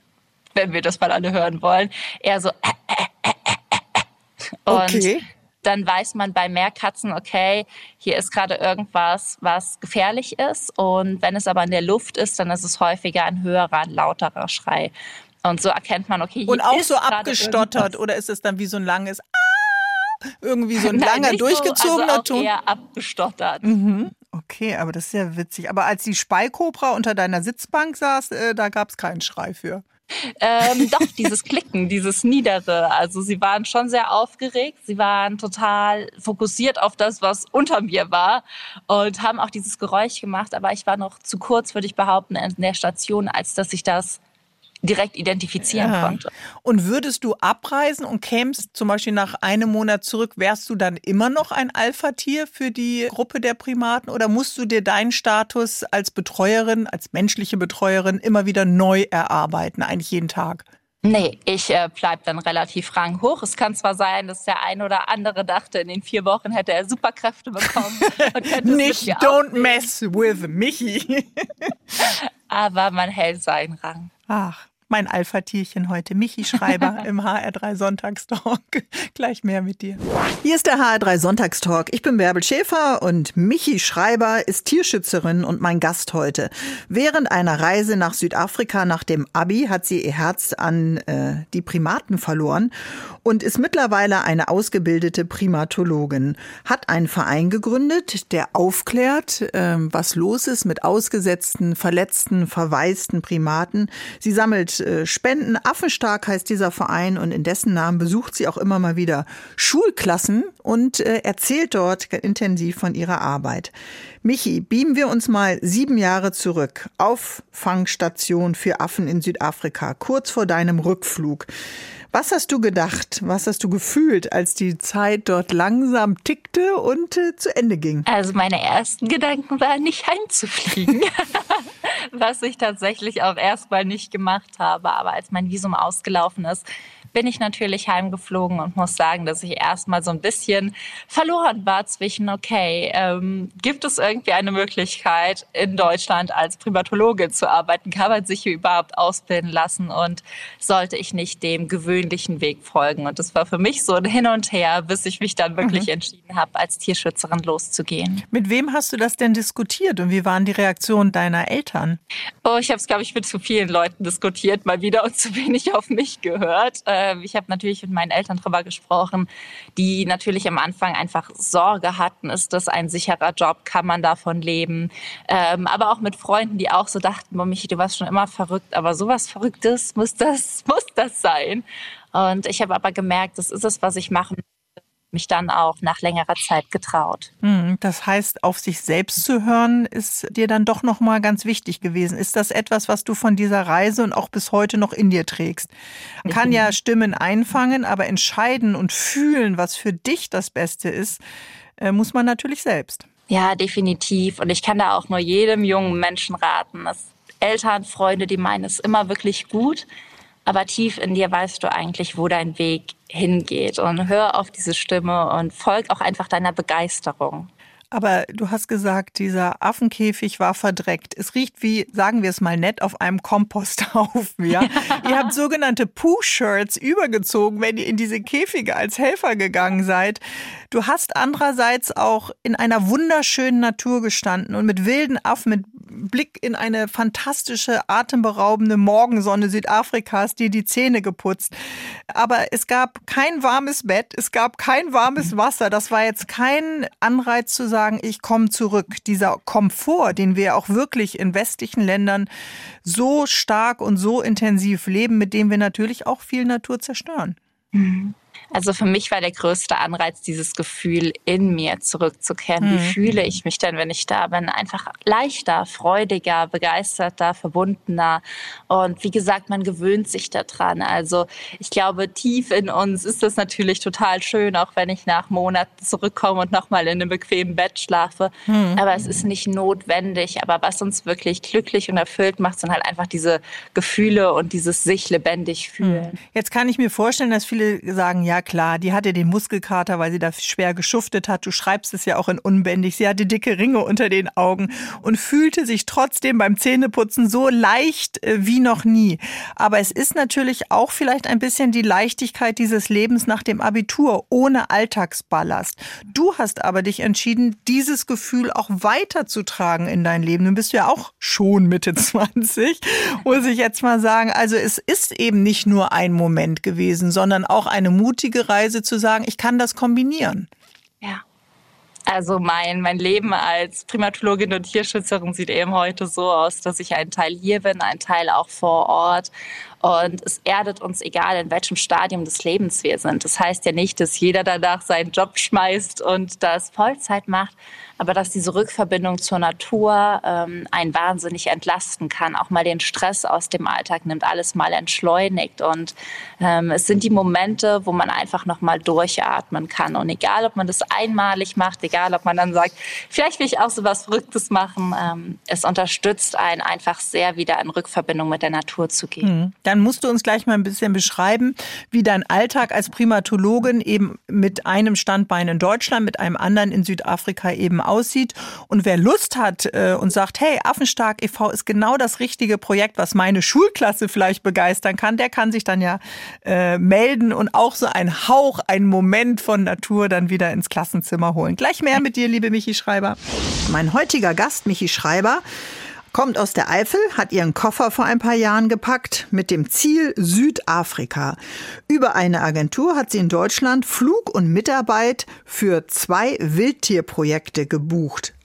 wenn wir das mal alle hören wollen, eher so. Äh, äh, äh, äh. Und okay. dann weiß man bei Meerkatzen, okay, hier ist gerade irgendwas, was gefährlich ist. Und wenn es aber in der Luft ist, dann ist es häufiger ein höherer, lauterer Schrei. Und so erkennt man, okay, hier Und auch ist so abgestottert irgendwas. Oder ist es dann wie so ein langes Ah? Irgendwie so ein Nein, langer, durchgezogener so, also auch Ton? eher abgestottert. Mhm. Okay, aber das ist ja witzig. Aber als die Speikobra unter deiner Sitzbank saß, äh, da gab es keinen Schrei für. Ähm, doch, dieses Klicken, dieses Niedere. Also sie waren schon sehr aufgeregt. Sie waren total fokussiert auf das, was unter mir war und haben auch dieses Geräusch gemacht. Aber ich war noch zu kurz, würde ich behaupten, in der Station, als dass ich das direkt identifizieren ja. konnte. Und würdest du abreisen und kämst zum Beispiel nach einem Monat zurück, wärst du dann immer noch ein Alpha-Tier für die Gruppe der Primaten oder musst du dir deinen Status als Betreuerin, als menschliche Betreuerin immer wieder neu erarbeiten, eigentlich jeden Tag? Nee, ich äh, bleib dann relativ ranghoch. Es kann zwar sein, dass der ein oder andere dachte, in den vier Wochen hätte er Superkräfte bekommen. Und könnte Nicht es don't aufnehmen. mess with Michi. Aber man hält seinen Rang. Ach. Mein Alpha-Tierchen heute, Michi Schreiber im H R drei Sonntagstalk. Gleich mehr mit dir. Hier ist der H R drei Sonntagstalk. Ich bin Bärbel Schäfer und Michi Schreiber ist Tierschützerin und mein Gast heute. Während einer Reise nach Südafrika nach dem Abi hat sie ihr Herz an äh, die Primaten verloren und ist mittlerweile eine ausgebildete Primatologin. Hat einen Verein gegründet, der aufklärt, äh, was los ist mit ausgesetzten, verletzten, verwaisten Primaten. Sie sammelt sammelt äh, Spenden. Affenstark heißt dieser Verein und in dessen Namen besucht sie auch immer mal wieder Schulklassen und äh, erzählt dort intensiv von ihrer Arbeit. Michi, beamen wir uns mal sieben Jahre zurück. Auffangstation für Affen in Südafrika, kurz vor deinem Rückflug. Was hast du gedacht, was hast du gefühlt, als die Zeit dort langsam tickte und äh, zu Ende ging? Also meine ersten Gedanken waren, nicht heimzufliegen, was ich tatsächlich auch erstmal nicht gemacht habe. Aber als mein Visum ausgelaufen ist, bin ich natürlich heimgeflogen und muss sagen, dass ich erstmal so ein bisschen verloren war zwischen, okay, ähm, gibt es irgendwie eine Möglichkeit, in Deutschland als Primatologin zu arbeiten? Kann man sich hier überhaupt ausbilden lassen? Und sollte ich nicht dem gewöhnlichen Weg folgen? Und das war für mich so ein Hin und Her, bis ich mich dann wirklich mhm. entschieden habe, als Tierschützerin loszugehen. Mit wem hast du das denn diskutiert und wie waren die Reaktionen deiner Eltern? Oh, ich habe es, glaube ich, mit zu vielen Leuten diskutiert, mal wieder, und zu wenig auf mich gehört. Ich habe natürlich mit meinen Eltern drüber gesprochen, die natürlich am Anfang einfach Sorge hatten, ist das ein sicherer Job, kann man davon leben? Ähm, aber auch mit Freunden, die auch so dachten, boah, Michi, du warst schon immer verrückt, aber sowas Verrücktes muss das, muss das sein. Und ich habe aber gemerkt, das ist es, was ich machen möchte. Mich dann auch nach längerer Zeit getraut. Das heißt, auf sich selbst zu hören, ist dir dann doch noch mal ganz wichtig gewesen. Ist das etwas, was du von dieser Reise und auch bis heute noch in dir trägst? Man kann ja Stimmen einfangen, aber entscheiden und fühlen, was für dich das Beste ist, muss man natürlich selbst. Ja, definitiv. Und ich kann da auch nur jedem jungen Menschen raten. Das Eltern, Freunde, die meinen es immer wirklich gut. Aber tief in dir weißt du eigentlich, wo dein Weg hingeht. Und hör auf diese Stimme und folg auch einfach deiner Begeisterung. Aber du hast gesagt, dieser Affenkäfig war verdreckt. Es riecht wie, sagen wir es mal nett, auf einem Komposthaufen. Ja? Ihr habt sogenannte Poo-Shirts übergezogen, wenn ihr in diese Käfige als Helfer gegangen seid. Du hast andererseits auch in einer wunderschönen Natur gestanden und mit wilden Affen, mit Blick in eine fantastische, atemberaubende Morgensonne Südafrikas, dir die Zähne geputzt. Aber es gab kein warmes Bett, es gab kein warmes Wasser. Das war jetzt kein Anreiz zu sagen, ich komme zurück. Dieser Komfort, den wir auch wirklich in westlichen Ländern so stark und so intensiv leben, mit dem wir natürlich auch viel Natur zerstören. Mhm. Also für mich war der größte Anreiz, dieses Gefühl in mir zurückzukehren. Mhm. Wie fühle ich mich denn, wenn ich da bin? Einfach leichter, freudiger, begeisterter, verbundener. Und wie gesagt, man gewöhnt sich daran. Also ich glaube, tief in uns ist das natürlich total schön, auch wenn ich nach Monaten zurückkomme und nochmal in einem bequemen Bett schlafe. Mhm. Aber es ist nicht notwendig. Aber was uns wirklich glücklich und erfüllt macht, sind halt einfach diese Gefühle und dieses sich lebendig fühlen. Mhm. Jetzt kann ich mir vorstellen, dass viele sagen, ja klar, die hatte den Muskelkater, weil sie da schwer geschuftet hat. Du schreibst es ja auch in Unbändig. Sie hatte dicke Ringe unter den Augen und fühlte sich trotzdem beim Zähneputzen so leicht äh, wie noch nie. Aber es ist natürlich auch vielleicht ein bisschen die Leichtigkeit dieses Lebens nach dem Abitur, ohne Alltagsballast. Du hast aber dich entschieden, dieses Gefühl auch weiterzutragen in dein Leben. Du bist ja auch schon Mitte zwanzig, muss ich jetzt mal sagen. Also es ist eben nicht nur ein Moment gewesen, sondern auch eine mutige Reise zu sagen, ich kann das kombinieren. Ja. Also mein, mein Leben als Primatologin und Tierschützerin sieht eben heute so aus, dass ich ein Teil hier bin, ein Teil auch vor Ort. Und es erdet uns, egal in welchem Stadium des Lebens wir sind. Das heißt ja nicht, dass jeder danach seinen Job schmeißt und das Vollzeit macht, aber dass diese Rückverbindung zur Natur ähm, einen wahnsinnig entlasten kann, auch mal den Stress aus dem Alltag nimmt, alles mal entschleunigt. Und ähm, es sind die Momente, wo man einfach noch mal durchatmen kann. Und egal, ob man das einmalig macht, egal, ob man dann sagt, vielleicht will ich auch so was Verrücktes machen, ähm, es unterstützt einen einfach sehr, wieder in Rückverbindung mit der Natur zu gehen. Mhm. Dann musst du uns gleich mal ein bisschen beschreiben, wie dein Alltag als Primatologin eben mit einem Standbein in Deutschland, mit einem anderen in Südafrika eben aussieht. Und wer Lust hat äh, und sagt, hey, Affenstark e V ist genau das richtige Projekt, was meine Schulklasse vielleicht begeistern kann, der kann sich dann ja äh, melden und auch so einen Hauch, einen Moment von Natur dann wieder ins Klassenzimmer holen. Gleich mehr mit dir, liebe Michi Schreiber. Mein heutiger Gast, Michi Schreiber, kommt aus der Eifel, hat ihren Koffer vor ein paar Jahren gepackt mit dem Ziel Südafrika. Über eine Agentur hat sie in Deutschland Flug und Mitarbeit für zwei Wildtierprojekte gebucht.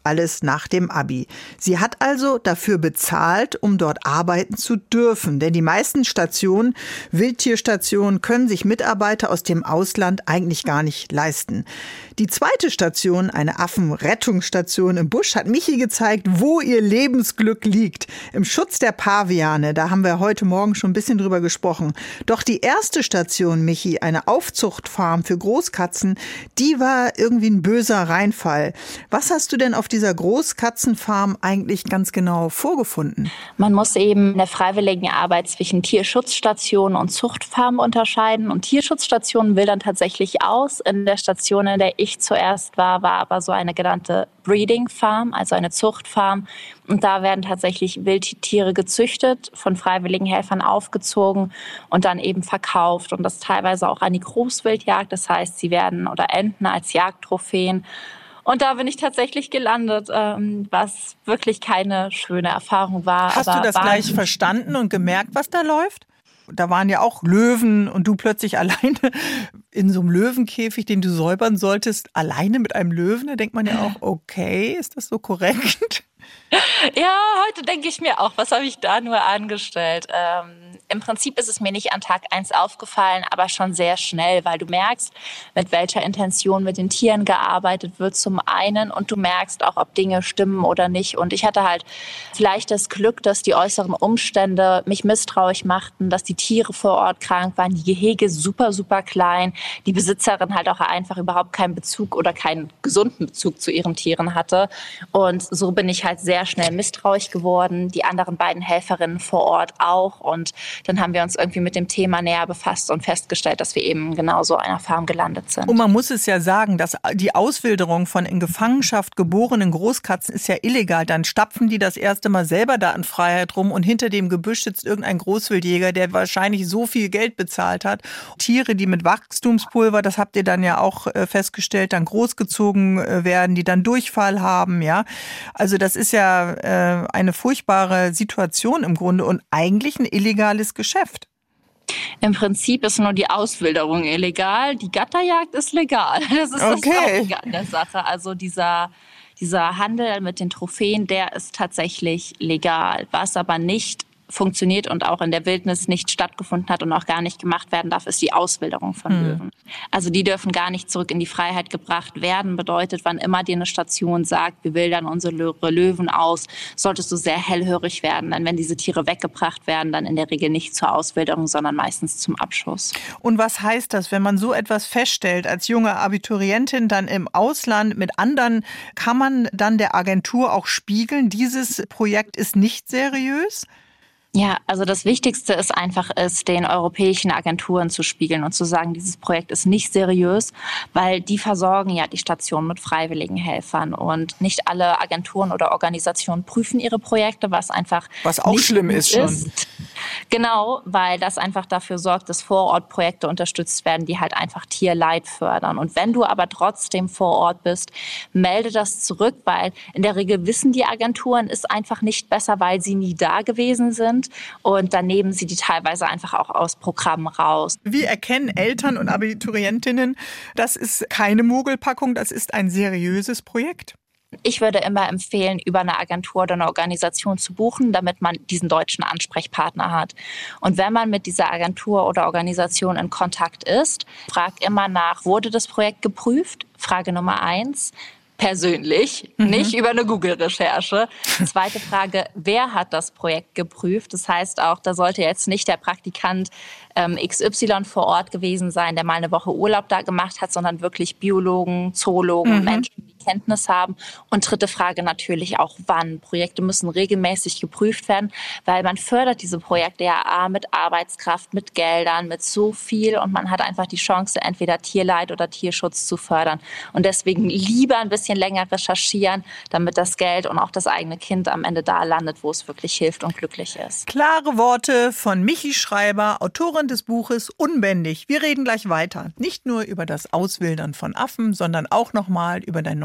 alles nach dem Abi. Sie hat also dafür bezahlt, um dort arbeiten zu dürfen. Denn die meisten Stationen, Wildtierstationen, können sich Mitarbeiter aus dem Ausland eigentlich gar nicht leisten. Die zweite Station, eine Affenrettungsstation im Busch, hat Michi gezeigt, wo ihr Lebensglück liegt. Im Schutz der Paviane, da haben wir heute Morgen schon ein bisschen drüber gesprochen. Doch die erste Station, Michi, eine Aufzuchtfarm für Großkatzen, die war irgendwie ein böser Reinfall. Was hast du denn auf dieser Großkatzenfarm eigentlich ganz genau vorgefunden? Man muss eben in der freiwilligen Arbeit zwischen Tierschutzstationen und Zuchtfarmen unterscheiden. Und Tierschutzstationen wildern tatsächlich aus. In der Station, in der ich zuerst war, war aber so eine genannte Breeding Farm, also eine Zuchtfarm. Und da werden tatsächlich Wildtiere gezüchtet, von freiwilligen Helfern aufgezogen und dann eben verkauft. Und das teilweise auch an die Großwildjagd. Das heißt, sie werden oder enden als Jagdtrophäen. Und da bin ich tatsächlich gelandet, was wirklich keine schöne Erfahrung war. Hast aber du das gleich verstanden und gemerkt, was da läuft? Da waren ja auch Löwen und du plötzlich alleine in so einem Löwenkäfig, den du säubern solltest, alleine mit einem Löwen. Da denkt man ja auch, okay, ist das so korrekt? Ja, heute denke ich mir auch, was habe ich da nur angestellt? Ähm, im Prinzip ist es mir nicht an Tag eins aufgefallen, aber schon sehr schnell, weil du merkst, mit welcher Intention mit den Tieren gearbeitet wird zum einen und du merkst auch, ob Dinge stimmen oder nicht. Und ich hatte halt vielleicht das Glück, dass die äußeren Umstände mich misstrauisch machten, dass die Tiere vor Ort krank waren, die Gehege super, super klein, die Besitzerin halt auch einfach überhaupt keinen Bezug oder keinen gesunden Bezug zu ihren Tieren hatte. Und so bin ich halt sehr schnell misstrauisch geworden, die anderen beiden Helferinnen vor Ort auch. Und dann haben wir uns irgendwie mit dem Thema näher befasst und festgestellt, dass wir eben genau so einer Farm gelandet sind. Und man muss es ja sagen, dass die Auswilderung von in Gefangenschaft geborenen Großkatzen ist ja illegal. Dann stapfen die das erste Mal selber da in Freiheit rum und hinter dem Gebüsch sitzt irgendein Großwildjäger, der wahrscheinlich so viel Geld bezahlt hat. Tiere, die mit Wachstumspulver, das habt ihr dann ja auch festgestellt, dann großgezogen werden, die dann Durchfall haben, ja. Also das ist ja äh, eine furchtbare Situation im Grunde und eigentlich ein illegales Geschäft. Im Prinzip ist nur die Auswilderung illegal, die Gatterjagd ist legal. Das ist okay. Das Traurige an der Sache. Also dieser, dieser Handel mit den Trophäen, der ist tatsächlich legal, was aber nicht funktioniert und auch in der Wildnis nicht stattgefunden hat und auch gar nicht gemacht werden darf, ist die Auswilderung von hm. Löwen. Also die dürfen gar nicht zurück in die Freiheit gebracht werden. Bedeutet, wann immer dir eine Station sagt, wir wildern unsere Löwen aus, solltest du sehr hellhörig werden. Denn wenn diese Tiere weggebracht werden, dann in der Regel nicht zur Auswilderung, sondern meistens zum Abschuss. Und was heißt das, wenn man so etwas feststellt als junge Abiturientin dann im Ausland mit anderen, kann man dann der Agentur auch spiegeln, dieses Projekt ist nicht seriös? Ja, also das Wichtigste ist einfach, es den europäischen Agenturen zu spiegeln und zu sagen, dieses Projekt ist nicht seriös, weil die versorgen ja die Station mit freiwilligen Helfern und nicht alle Agenturen oder Organisationen prüfen ihre Projekte, was einfach was auch nicht schlimm ist schon. Ist. Genau, weil das einfach dafür sorgt, dass vor Ort Projekte unterstützt werden, die halt einfach Tierleid fördern. Und wenn du aber trotzdem vor Ort bist, melde das zurück, weil in der Regel wissen die Agenturen, ist einfach nicht besser, weil sie nie da gewesen sind. Und dann nehmen sie die teilweise einfach auch aus Programmen raus. Wie erkennen Eltern und Abiturientinnen, das ist keine Mogelpackung, das ist ein seriöses Projekt? Ich würde immer empfehlen, über eine Agentur oder eine Organisation zu buchen, damit man diesen deutschen Ansprechpartner hat. Und wenn man mit dieser Agentur oder Organisation in Kontakt ist, fragt immer nach, wurde das Projekt geprüft? Frage Nummer eins. Persönlich, mhm. nicht über eine Google-Recherche. Zweite Frage, wer hat das Projekt geprüft? Das heißt auch, da sollte jetzt nicht der Praktikant ähm, X Y vor Ort gewesen sein, der mal eine Woche Urlaub da gemacht hat, sondern wirklich Biologen, Zoologen, mhm. Menschen, die Kenntnis haben. Und dritte Frage natürlich auch, wann. Projekte müssen regelmäßig geprüft werden, weil man fördert diese Projekte ja A, mit Arbeitskraft, mit Geldern, mit so viel und man hat einfach die Chance, entweder Tierleid oder Tierschutz zu fördern. Und deswegen lieber ein bisschen länger recherchieren, damit das Geld und auch das eigene Kind am Ende da landet, wo es wirklich hilft und glücklich ist. Klare Worte von Michi Schreiber, Autorin des Buches Unbändig. Wir reden gleich weiter. Nicht nur über das Auswildern von Affen, sondern auch nochmal über dein neues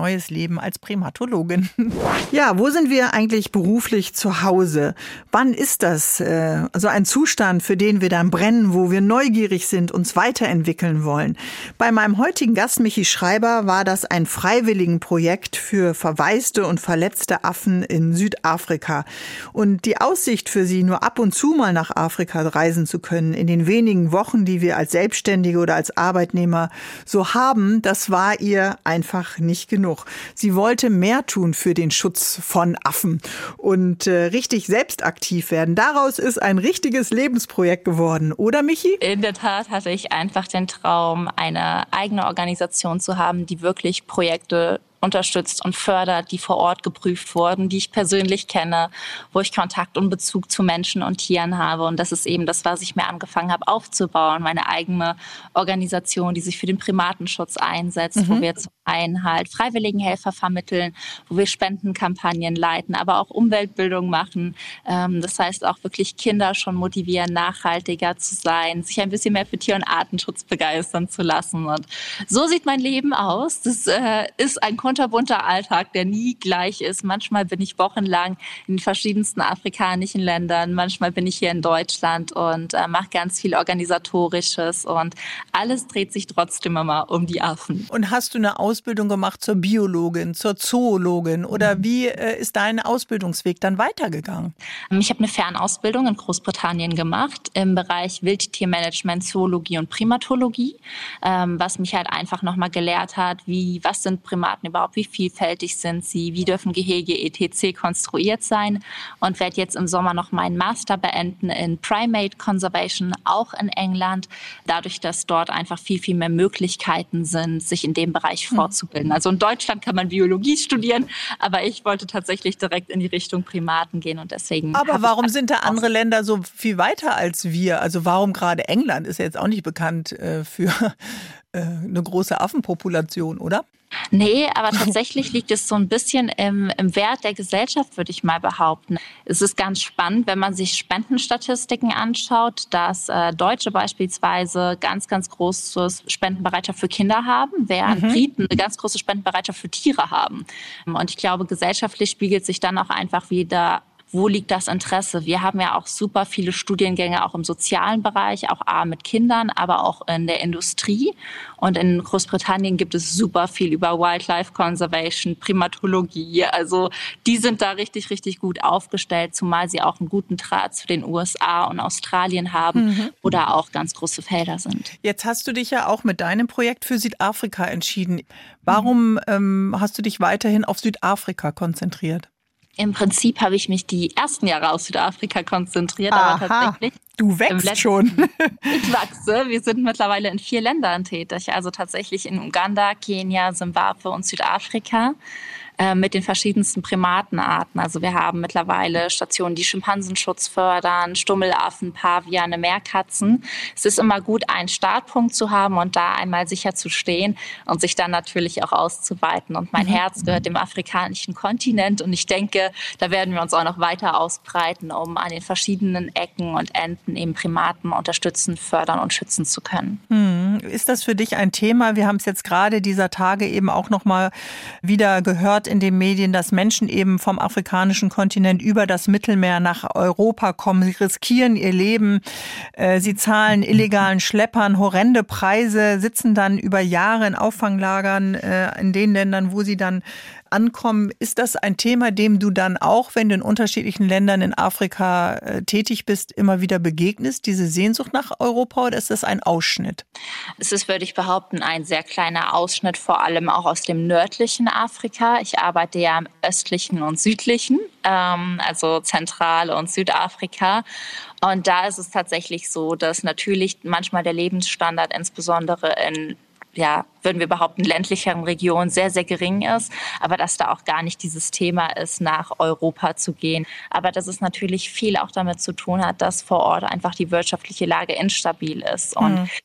neues Leben als Primatologin. Ja, wo sind wir eigentlich beruflich zu Hause? Wann ist das äh, also ein Zustand, für den wir dann brennen, wo wir neugierig sind, uns weiterentwickeln wollen? Bei meinem heutigen Gast, Michi Schreiber, war das ein Freiwilligenprojekt für verwaiste und verletzte Affen in Südafrika. Und die Aussicht für sie, nur ab und zu mal nach Afrika reisen zu können, in den wenigen Wochen, die wir als Selbstständige oder als Arbeitnehmer so haben, das war ihr einfach nicht genug. Sie wollte mehr tun für den Schutz von Affen und äh, richtig selbst aktiv werden. Daraus ist ein richtiges Lebensprojekt geworden, oder Michi? In der Tat hatte ich einfach den Traum, eine eigene Organisation zu haben, die wirklich Projekte unterstützt und fördert, die vor Ort geprüft wurden, die ich persönlich kenne, wo ich Kontakt und Bezug zu Menschen und Tieren habe. Und das ist eben das, was ich mir angefangen habe aufzubauen. Meine eigene Organisation, die sich für den Primatenschutz einsetzt, mhm. wo wir zum einen halt Freiwilligenhelfer vermitteln, wo wir Spendenkampagnen leiten, aber auch Umweltbildung machen. Das heißt auch wirklich Kinder schon motivieren, nachhaltiger zu sein, sich ein bisschen mehr für Tier- und Artenschutz begeistern zu lassen. Und so sieht mein Leben aus. Das ist ein kunterbunter Alltag, der nie gleich ist. Manchmal bin ich wochenlang in den verschiedensten afrikanischen Ländern, manchmal bin ich hier in Deutschland und äh, mache ganz viel Organisatorisches und alles dreht sich trotzdem immer um die Affen. Und hast du eine Ausbildung gemacht zur Biologin, zur Zoologin oder wie äh, ist dein Ausbildungsweg dann weitergegangen? Ich habe eine Fernausbildung in Großbritannien gemacht im Bereich Wildtiermanagement, Zoologie und Primatologie, ähm, was mich halt einfach nochmal gelehrt hat, wie, was sind Primaten überhaupt, wie vielfältig sind sie, wie dürfen Gehege et cetera konstruiert sein und werde jetzt im Sommer noch meinen Master beenden in Primate Conservation, auch in England, dadurch, dass dort einfach viel, viel mehr Möglichkeiten sind, sich in dem Bereich fortzubilden. Also in Deutschland kann man Biologie studieren, aber ich wollte tatsächlich direkt in die Richtung Primaten gehen und deswegen... Aber warum sind da andere Länder so viel weiter als wir? Also warum gerade England? Ist ja jetzt auch nicht bekannt äh, für äh, eine große Affenpopulation, oder? Nee, aber tatsächlich liegt es so ein bisschen im, im Wert der Gesellschaft, würde ich mal behaupten. Es ist ganz spannend, wenn man sich Spendenstatistiken anschaut, dass äh, Deutsche beispielsweise ganz, ganz große Spendenbereitschaft für Kinder haben, während mhm. Briten eine ganz große Spendenbereitschaft für Tiere haben. Und ich glaube, gesellschaftlich spiegelt sich dann auch einfach wieder, wo liegt das Interesse? Wir haben ja auch super viele Studiengänge, auch im sozialen Bereich, auch A mit Kindern, aber auch in der Industrie. Und in Großbritannien gibt es super viel über Wildlife Conservation, Primatologie. Also die sind da richtig, richtig gut aufgestellt, zumal sie auch einen guten Draht zu den U S A und Australien haben mhm. oder auch ganz große Felder sind. Jetzt hast du dich ja auch mit deinem Projekt für Südafrika entschieden. Warum mhm. ähm, hast du dich weiterhin auf Südafrika konzentriert? Im Prinzip habe ich mich die ersten Jahre aus Südafrika konzentriert, Aha, aber tatsächlich... Du wächst letzten, schon. Ich wachse. Wir sind mittlerweile in vier Ländern tätig, also tatsächlich in Uganda, Kenia, Simbabwe und Südafrika äh, mit den verschiedensten Primatenarten. Also wir haben mittlerweile Stationen, die Schimpansenschutz fördern, Stummelaffen, Paviane, Meerkatzen. Es ist immer gut, einen Startpunkt zu haben und da einmal sicher zu stehen und sich dann natürlich auch auszuweiten. Und mein mhm. Herz gehört dem afrikanischen Kontinent und ich denke, da werden wir uns auch noch weiter ausbreiten, um an den verschiedenen Ecken und Enden eben Primaten unterstützen, fördern und schützen zu können. Hm. Ist das für dich ein Thema? Wir haben es jetzt gerade dieser Tage eben auch noch mal wieder gehört in den Medien, dass Menschen eben vom afrikanischen Kontinent über das Mittelmeer nach Europa kommen. Sie riskieren ihr Leben. Sie zahlen illegalen Schleppern horrende Preise, sitzen dann über Jahre in Auffanglagern in den Ländern, wo sie dann ankommen. Ist das ein Thema, dem du dann auch, wenn du in unterschiedlichen Ländern in Afrika äh, tätig bist, immer wieder begegnest, diese Sehnsucht nach Europa, oder ist das ein Ausschnitt? Es ist, würde ich behaupten, ein sehr kleiner Ausschnitt, vor allem auch aus dem nördlichen Afrika. Ich arbeite ja im östlichen und südlichen, ähm, also Zentral- und Südafrika. Und da ist es tatsächlich so, dass natürlich manchmal der Lebensstandard insbesondere in ja, würden wir behaupten, ländlicheren Regionen sehr, sehr gering ist, aber dass da auch gar nicht dieses Thema ist, nach Europa zu gehen. Aber dass es natürlich viel auch damit zu tun hat, dass vor Ort einfach die wirtschaftliche Lage instabil ist. Und mhm.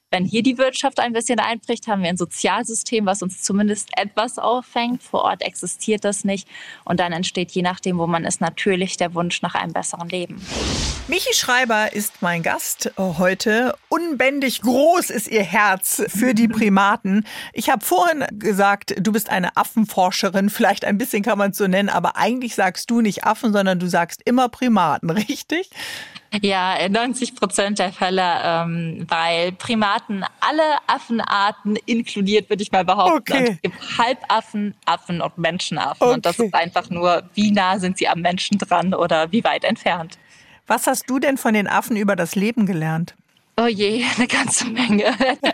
Wenn hier die Wirtschaft ein bisschen einbricht, haben wir ein Sozialsystem, was uns zumindest etwas auffängt. Vor Ort existiert das nicht. Und dann entsteht, je nachdem, wo man ist, natürlich der Wunsch nach einem besseren Leben. Michi Schreiber ist mein Gast heute. Unbändig groß ist ihr Herz für die Primaten. Ich habe vorhin gesagt, du bist eine Affenforscherin. Vielleicht ein bisschen kann man es so nennen, aber eigentlich sagst du nicht Affen, sondern du sagst immer Primaten, richtig? Ja, in neunzig Prozent der Fälle, ähm, weil Primaten alle Affenarten inkludiert, würde ich mal behaupten. Okay. Und es gibt Halbaffen, Affen und Menschenaffen. Okay. Und das ist einfach nur, wie nah sind sie am Menschen dran oder wie weit entfernt. Was hast du denn von den Affen über das Leben gelernt? Oh je, eine ganze Menge.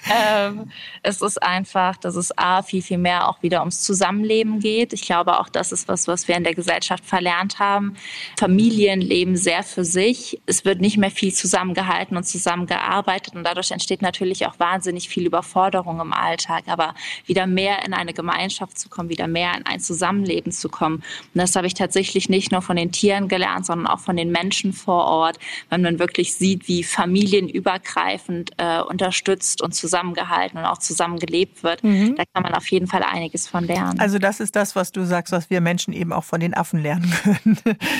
ähm, es ist einfach, dass es A, viel, viel mehr auch wieder ums Zusammenleben geht. Ich glaube, auch das ist was, was wir in der Gesellschaft verlernt haben. Familien leben sehr für sich. Es wird nicht mehr viel zusammengehalten und zusammengearbeitet. Und dadurch entsteht natürlich auch wahnsinnig viel Überforderung im Alltag. Aber wieder mehr in eine Gemeinschaft zu kommen, wieder mehr in ein Zusammenleben zu kommen. Und das habe ich tatsächlich nicht nur von den Tieren gelernt, sondern auch von den Menschen vor Ort. Wenn man wirklich sieht, wie familienübergreifend äh, unterstützt und zusammengehalten und auch zusammengelebt wird, mhm. da kann man auf jeden Fall einiges von lernen. Also das ist das, was du sagst, was wir Menschen eben auch von den Affen lernen können.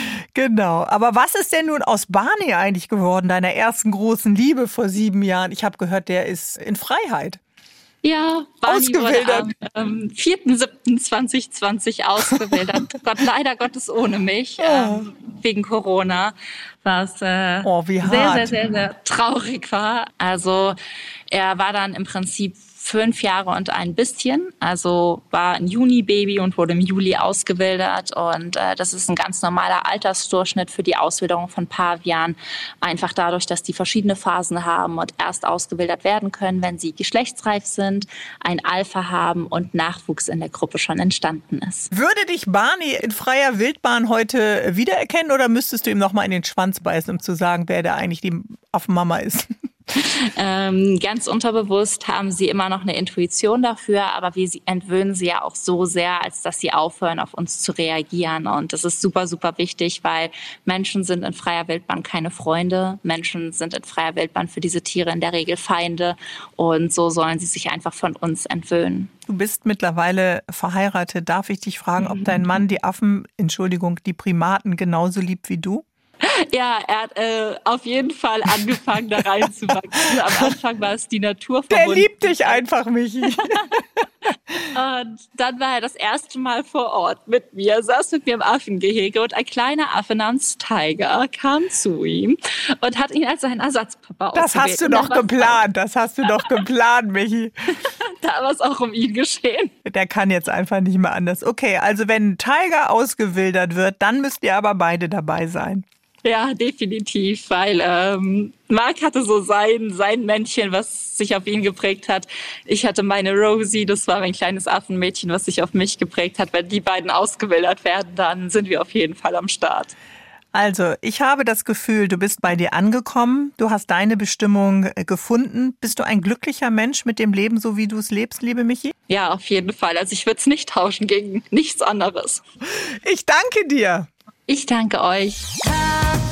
Genau. Aber was ist denn nun aus Barney eigentlich geworden, deiner ersten großen Liebe vor sieben Jahren? Ich habe gehört, der ist in Freiheit. Ja, Barney wurde am ähm, vierten siebten zweitausendzwanzig ausgewildert. Gott, leider Gottes ohne mich, oh. ähm, wegen Corona, was äh, oh, wie hart. sehr, sehr, sehr, sehr traurig war. Also er war dann im Prinzip fünf Jahre und ein bisschen, also war ein Juni-Baby und wurde im Juli ausgewildert. Und äh, das ist ein ganz normaler Altersdurchschnitt für die Auswilderung von Pavianen. Einfach dadurch, dass die verschiedene Phasen haben und erst ausgewildert werden können, wenn sie geschlechtsreif sind, ein Alpha haben und Nachwuchs in der Gruppe schon entstanden ist. Würde dich Barney in freier Wildbahn heute wiedererkennen oder müsstest du ihm noch mal in den Schwanz beißen, um zu sagen, wer da eigentlich die Affenmama ist? Ähm, ganz unterbewusst haben sie immer noch eine Intuition dafür, aber wir entwöhnen sie ja auch so sehr, als dass sie aufhören, auf uns zu reagieren. Und das ist super, super wichtig, weil Menschen sind in freier Wildbahn keine Freunde. Menschen sind in freier Wildbahn für diese Tiere in der Regel Feinde. Und so sollen sie sich einfach von uns entwöhnen. Du bist mittlerweile verheiratet. Darf ich dich fragen, ob dein Mann die Affen, Entschuldigung, die Primaten genauso liebt wie du? Ja, er hat äh, auf jeden Fall angefangen, da reinzuwachsen. Am Anfang war es die Natur verbunden. Der liebt dich einfach, Michi. Und dann war er das erste Mal vor Ort mit mir, saß mit mir im Affengehege und ein kleiner Affe namens Tiger kam zu ihm und hat ihn als seinen Ersatzpapa ausgewählt. Das hast du doch geplant, das hast du doch geplant, Michi. Da war es auch um ihn geschehen. Der kann jetzt einfach nicht mehr anders. Okay, also wenn Tiger ausgewildert wird, dann müsst ihr aber beide dabei sein. Ja, definitiv, weil ähm, Mark hatte so sein, sein Männchen, was sich auf ihn geprägt hat. Ich hatte meine Rosie, das war mein kleines Affenmädchen, was sich auf mich geprägt hat. Wenn die beiden ausgewildert werden, dann sind wir auf jeden Fall am Start. Also, ich habe das Gefühl, du bist bei dir angekommen, du hast deine Bestimmung gefunden. Bist du ein glücklicher Mensch mit dem Leben, so wie du es lebst, liebe Michi? Ja, auf jeden Fall. Also ich würde es nicht tauschen gegen nichts anderes. Ich danke dir. Ich danke euch.